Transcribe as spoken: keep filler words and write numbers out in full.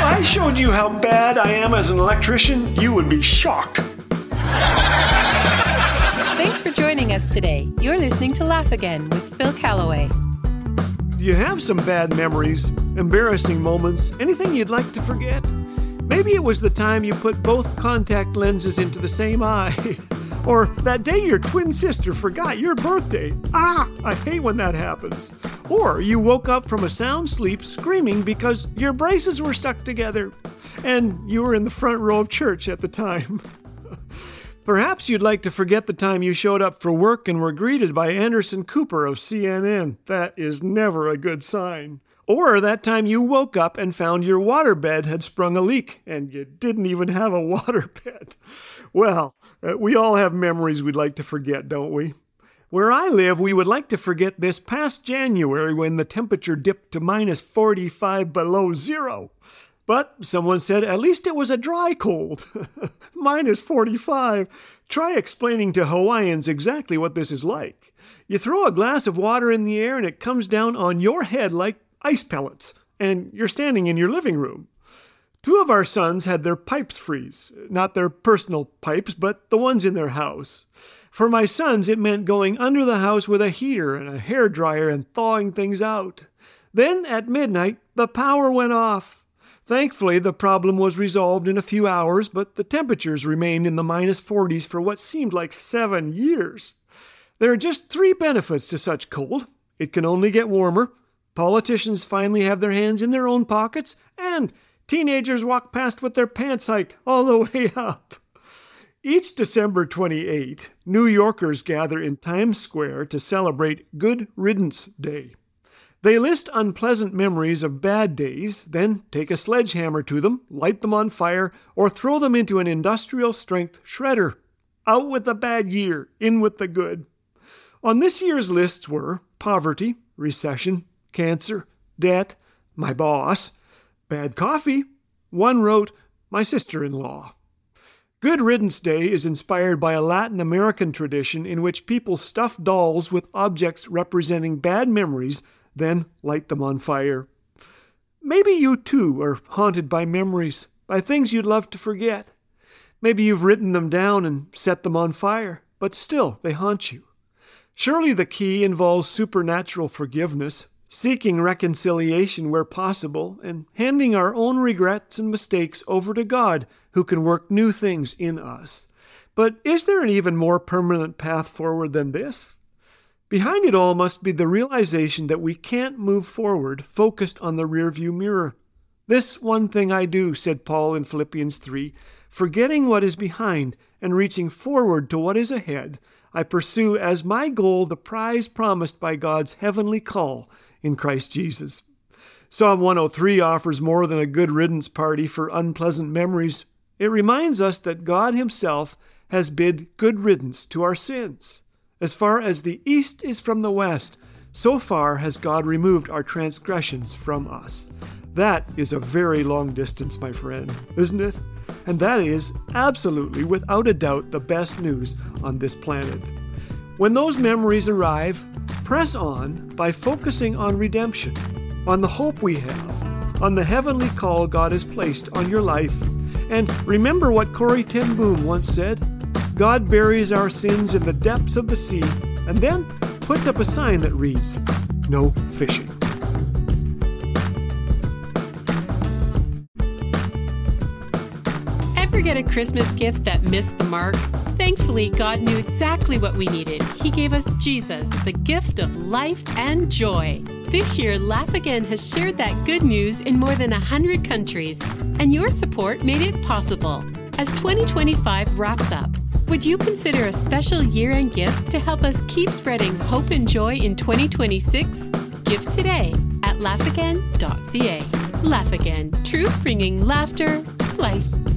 I showed you how bad I am as an electrician, you would be shocked. Thanks for joining us today. You're listening to Laugh Again with Phil Callaway. Do you have some bad memories, embarrassing moments, anything you'd like to forget? Maybe it was the time you put both contact lenses into the same eye. Or that day your twin sister forgot your birthday. Ah, I hate when that happens. Or you woke up from a sound sleep screaming because your braces were stuck together and you were in the front row of church at the time. Perhaps you'd like to forget the time you showed up for work and were greeted by Anderson Cooper of C N N. That is never a good sign. Or that time you woke up and found your waterbed had sprung a leak and you didn't even have a waterbed. Well, uh, we all have memories we'd like to forget, don't we? Where I live, we would like to forget this past January when the temperature dipped to minus forty-five below zero. But someone said at least it was a dry cold. minus forty-five. Try explaining to Hawaiians exactly what this is like. You throw a glass of water in the air and it comes down on your head like ice pellets, and you're standing in your living room. Two of our sons had their pipes freeze. Not their personal pipes, but the ones in their house. For my sons, it meant going under the house with a heater and a hairdryer and thawing things out. Then, at midnight, the power went off. Thankfully, the problem was resolved in a few hours, but the temperatures remained in the minus forties for what seemed like seven years. There are just three benefits to such cold. It can only get warmer. Politicians finally have their hands in their own pockets, and teenagers walk past with their pants hiked all the way up. Each December twenty-eighth, New Yorkers gather in Times Square to celebrate Good Riddance Day. They list unpleasant memories of bad days, then take a sledgehammer to them, light them on fire, or throw them into an industrial-strength shredder. Out with the bad year, in with the good. On this year's lists were poverty, recession, cancer, debt, my boss, bad coffee. One wrote, my sister-in-law. Good Riddance Day is inspired by a Latin American tradition in which people stuff dolls with objects representing bad memories, then light them on fire. Maybe you too are haunted by memories, by things you'd love to forget. Maybe you've written them down and set them on fire, but still they haunt you. Surely the key involves supernatural forgiveness, seeking reconciliation where possible, and handing our own regrets and mistakes over to God, who can work new things in us. But is there an even more permanent path forward than this? Behind it all must be the realization that we can't move forward focused on the rearview mirror. This one thing I do, said Paul in Philippians three, forgetting what is behind and reaching forward to what is ahead, I pursue as my goal the prize promised by God's heavenly call in Christ Jesus. Psalm one oh three offers more than a good riddance party for unpleasant memories. It reminds us that God himself has bid good riddance to our sins. As far as the east is from the west, so far has God removed our transgressions from us. That is a very long distance, my friend, isn't it? And that is absolutely, without a doubt, the best news on this planet. When those memories arrive, press on by focusing on redemption, on the hope we have, on the heavenly call God has placed on your life. And remember what Corrie ten Boom once said, God buries our sins in the depths of the sea and then puts up a sign that reads, no fishing. Ever get a Christmas gift that missed the mark? Thankfully, God knew exactly what we needed. He gave us Jesus, the gift of life and joy. This year, Laugh Again has shared that good news in more than one hundred countries, and your support made it possible. As twenty twenty-five wraps up, would you consider a special year-end gift to help us keep spreading hope and joy in twenty twenty-six? Give today at laugh again dot c a. Laugh Again, truth bringing laughter to life.